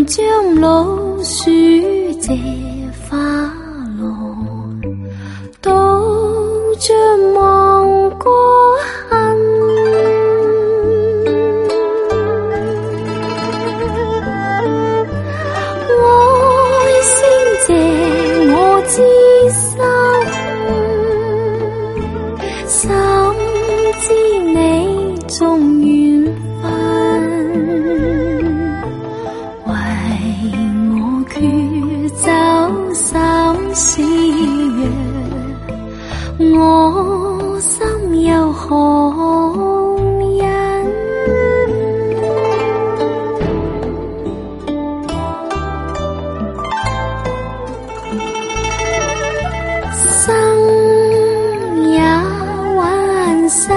將老鼠借花郎，都將望過恨。愛先借我知心，心知你重緣分，為我決走心思若，我心有何人？生也還愁，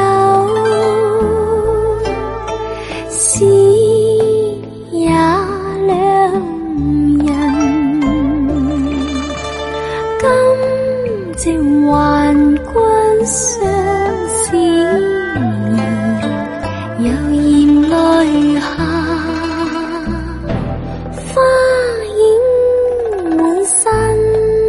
死也兩人。今夕還君相思人，有言淚下，花影滿身。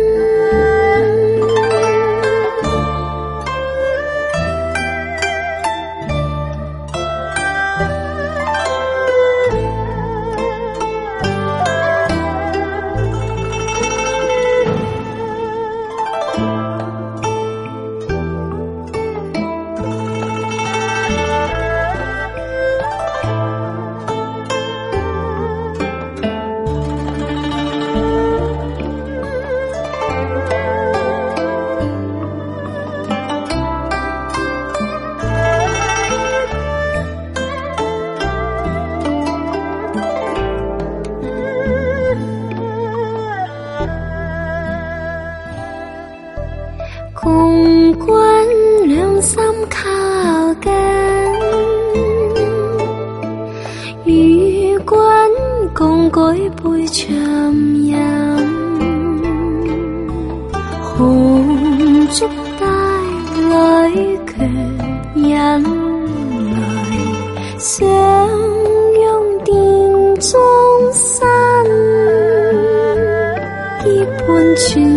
共君兩心靠近，與君共舉杯長飲，紅燭帶淚卻引來，相擁殿中身，結伴傳